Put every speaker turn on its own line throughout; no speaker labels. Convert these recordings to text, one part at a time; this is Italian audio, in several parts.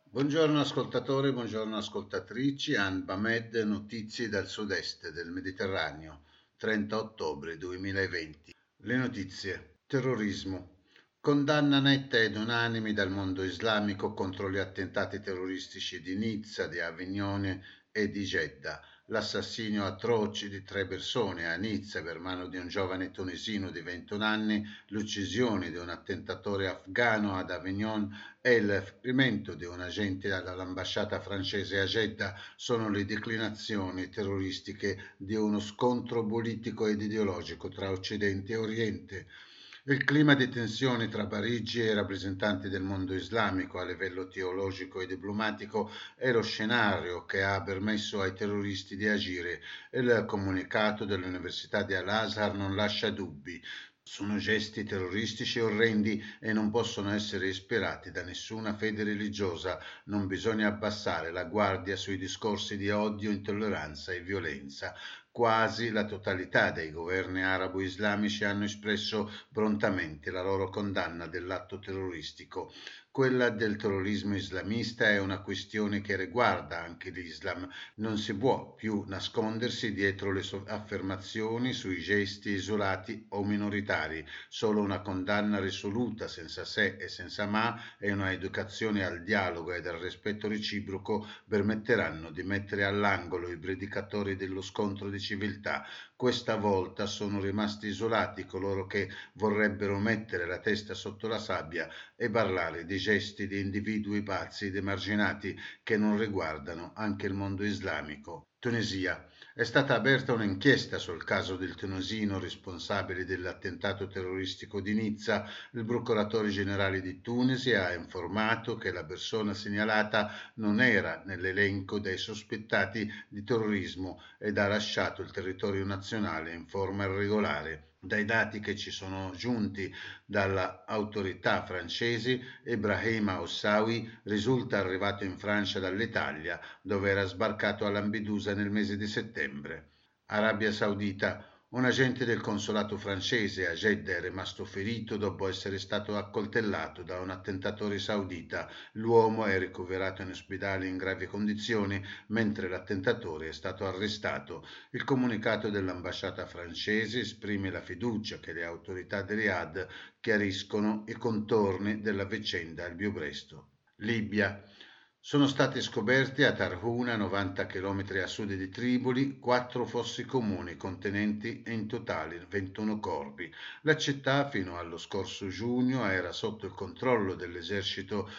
Buongiorno ascoltatori, buongiorno ascoltatrici. Anbamed, notizie dal sud-est del Mediterraneo, 30 ottobre 2020. Le notizie. Terrorismo. Condanna netta ed unanime dal mondo islamico contro gli attentati terroristici di Nizza, di Avignone e di Jeddah. L'assassinio atroce di 3 persone a Nizza per mano di un giovane tunisino di 21 anni, l'uccisione di un attentatore afghano ad Avignon e il ferimento di un agente all'ambasciata francese a Jeddah sono le declinazioni terroristiche di uno scontro politico ed ideologico tra Occidente e Oriente. Il clima di tensione tra Parigi e i rappresentanti del mondo islamico a livello teologico e diplomatico è lo scenario che ha permesso ai terroristi di agire. Il comunicato dell'Università di Al-Azhar non lascia dubbi. Sono gesti terroristici orrendi e non possono essere ispirati da nessuna fede religiosa. Non bisogna abbassare la guardia sui discorsi di odio, intolleranza e violenza. Quasi la totalità dei governi arabo-islamici hanno espresso prontamente la loro condanna dell'atto terroristico. Quella del terrorismo islamista è una questione che riguarda anche l'Islam. Non si può più nascondersi dietro le affermazioni sui gesti isolati o minoritari. Solo una condanna risoluta, senza se e senza ma, e una educazione al dialogo ed al rispetto reciproco permetteranno di mettere all'angolo i predicatori dello scontro di civiltà. Questa volta sono rimasti isolati coloro che vorrebbero mettere la testa sotto la sabbia e parlare di gesti di individui pazzi ed emarginati che non riguardano anche il mondo islamico. Tunisia. È stata aperta un'inchiesta sul caso del tunisino responsabile dell'attentato terroristico di Nizza. Il procuratore generale di Tunisi ha informato che la persona segnalata non era nell'elenco dei sospettati di terrorismo ed ha lasciato il territorio nazionale in forma irregolare. Dai dati che ci sono giunti dalle autorità francesi, Ebrahim Hossawi risulta arrivato in Francia dall'Italia, dove era sbarcato a Lampedusa nel mese di settembre. Arabia Saudita. Un agente del consolato francese a Jeddah è rimasto ferito dopo essere stato accoltellato da un attentatore saudita. L'uomo è ricoverato in ospedale in gravi condizioni, mentre l'attentatore è stato arrestato. Il comunicato dell'ambasciata francese esprime la fiducia che le autorità di Riyadh chiariscono i contorni della vicenda al più presto. Libia. Sono stati scoperti a Tarhuna, 90 km a sud di Tripoli, 4 fossi comuni contenenti in totale 21 corpi. La città fino allo scorso giugno era sotto il controllo dell'esercito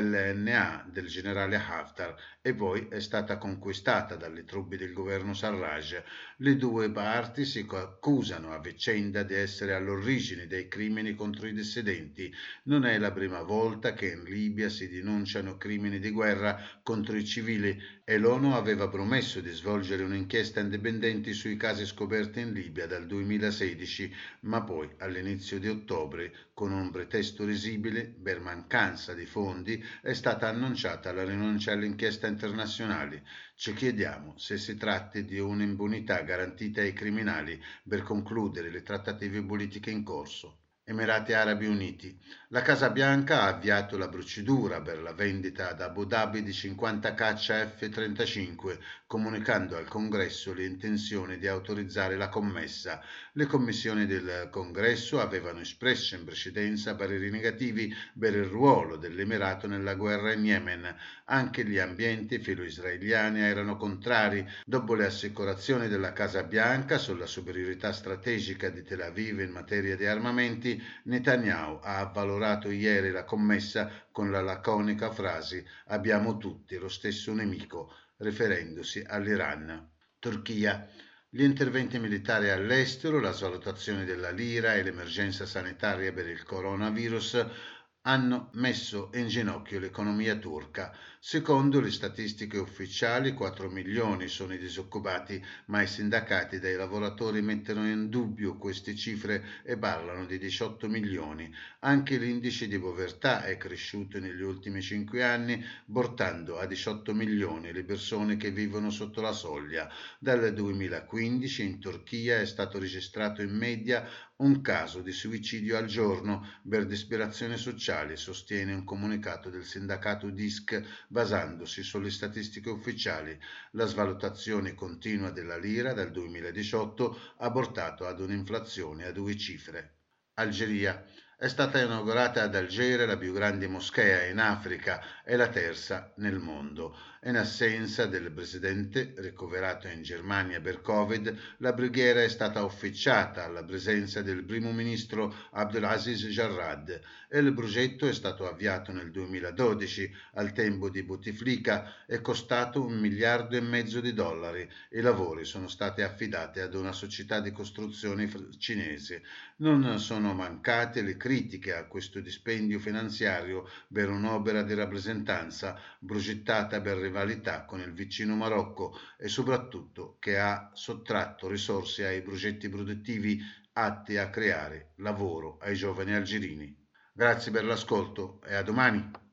LNA del generale Haftar e poi è stata conquistata dalle truppe del governo Sarraj. Le due parti si accusano a vicenda di essere all'origine dei crimini contro i dissidenti. Non è la prima volta che in Libia si denunciano crimini di guerra contro i civili e l'ONU aveva promesso di svolgere un'inchiesta indipendente sui casi scoperti in Libia dal 2016, ma poi all'inizio di ottobre, con un pretesto risibile, per mancanza di fondi, è stata annunciata la rinuncia all'inchiesta internazionale. Ci chiediamo se si tratti di un'impunità garantita ai criminali per concludere le trattative politiche in corso. Emirati Arabi Uniti. La Casa Bianca ha avviato la procedura per la vendita ad Abu Dhabi di 50 caccia F-35, comunicando al Congresso l'intenzione di autorizzare la commessa. Le commissioni del Congresso avevano espresso in precedenza pareri negativi per il ruolo dell'Emirato nella guerra in Yemen. Anche gli ambienti filo-israeliani erano contrari. Dopo le assicurazioni della Casa Bianca sulla superiorità strategica di Tel Aviv in materia di armamenti, Netanyahu ha avvalorato ieri la commessa con la laconica frase «Abbiamo tutti lo stesso nemico», riferendosi all'Iran. Turchia. Gli interventi militari all'estero, la svalutazione della lira e l'emergenza sanitaria per il coronavirus hanno messo in ginocchio l'economia turca. Secondo le statistiche ufficiali, 4 milioni sono i disoccupati, ma i sindacati dei lavoratori mettono in dubbio queste cifre e parlano di 18 milioni. Anche l'indice di povertà è cresciuto negli ultimi 5 anni, portando a 18 milioni le persone che vivono sotto la soglia. Dal 2015 in Turchia è stato registrato in media un caso di suicidio al giorno per disperazione sociale, sostiene un comunicato del sindacato DISC basandosi sulle statistiche ufficiali. La svalutazione continua della lira dal 2018 ha portato ad un'inflazione a due cifre. Algeria. È stata inaugurata ad Algeri la più grande moschea in Africa e la terza nel mondo. In assenza del presidente ricoverato in Germania per Covid, la preghiera è stata officiata alla presenza del primo ministro Abdelaziz Jarrad e il progetto è stato avviato nel 2012 al tempo di Bouteflika e costato $1,5 miliardi. I lavori sono stati affidati ad una società di costruzioni cinese. Non sono mancate le critiche a questo dispendio finanziario per un'opera di rappresentanza progettata per rivalità con il vicino Marocco e soprattutto che ha sottratto risorse ai progetti produttivi atti a creare lavoro ai giovani algerini. Grazie per l'ascolto e a domani.